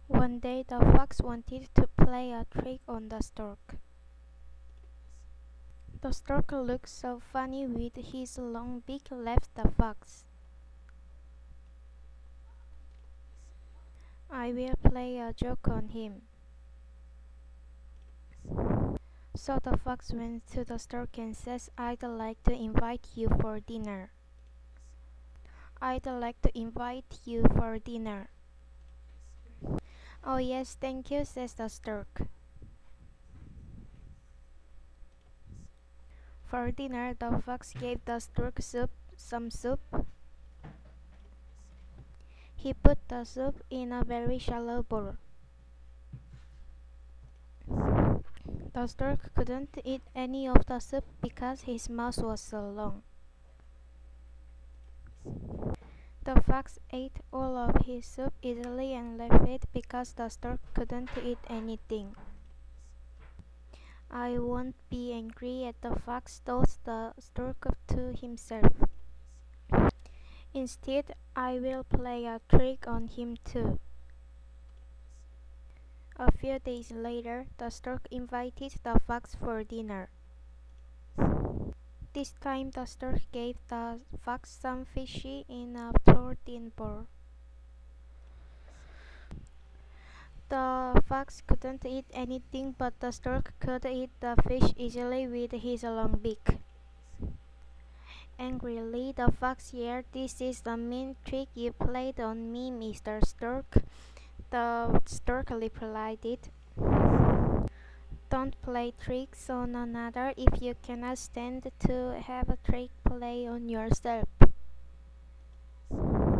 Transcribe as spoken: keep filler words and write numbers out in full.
One day the fox wanted to play a trick on the stork. The stork looked so funny with his long beak, laughed the fox. I will play a joke on him. So the fox went to the stork and says, I'd like to invite you for dinner. I'd like to invite you for dinner. Oh yes, thank you, says the stork. For dinner, the fox gave the stork soup, some soup. He put the soup in a very shallow bowl. The stork couldn't eat any of the soup because his mouth was so long. The fox ate all of his soup easily and left it because the stork couldn't eat anything. I won't be angry at the fox, thought the stork to himself. Instead, I will play a trick on him too. A few days later, the stork invited the fox for dinner. This time the stork gave the fox some fishy in a protein bowl. The fox couldn't eat anything, but the stork could eat the fish easily with his long beak. Angrily, the fox yelled, This is the mean trick you played on me, Mister Stork. The stork replied, Don't play tricks on another if you cannot stand to have a trick play on yourself.